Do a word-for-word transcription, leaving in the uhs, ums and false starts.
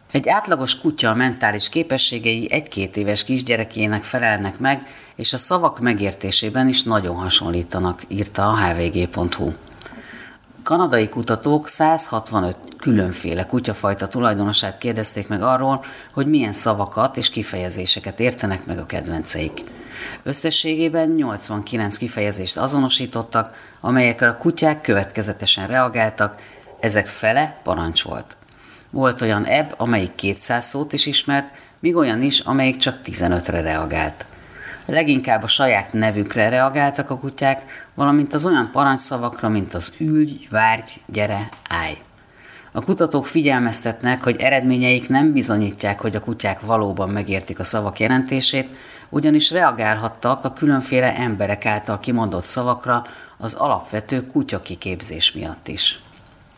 Egy átlagos kutya mentális képességei egy-két éves kisgyerekének felelnek meg, és a szavak megértésében is nagyon hasonlítanak, írta a há vé gé pont hú. Kanadai kutatók száz hatvanöt különféle kutyafajta tulajdonosát kérdezték meg arról, hogy milyen szavakat és kifejezéseket értenek meg a kedvenceik. Összességében nyolcvankilenc kifejezést azonosítottak, amelyekre a kutyák következetesen reagáltak, ezek fele parancs volt. Volt olyan ebb, amelyik kétszáz szót is ismert, míg olyan is, amelyik csak tizenötre reagált. Leginkább a saját nevükre reagáltak a kutyák, valamint az olyan parancsszavakra, mint az ülj, várj, gyere, állj. A kutatók figyelmeztetnek, hogy eredményeik nem bizonyítják, hogy a kutyák valóban megértik a szavak jelentését, ugyanis reagálhattak a különféle emberek által kimondott szavakra az alapvető kutyakiképzés miatt is.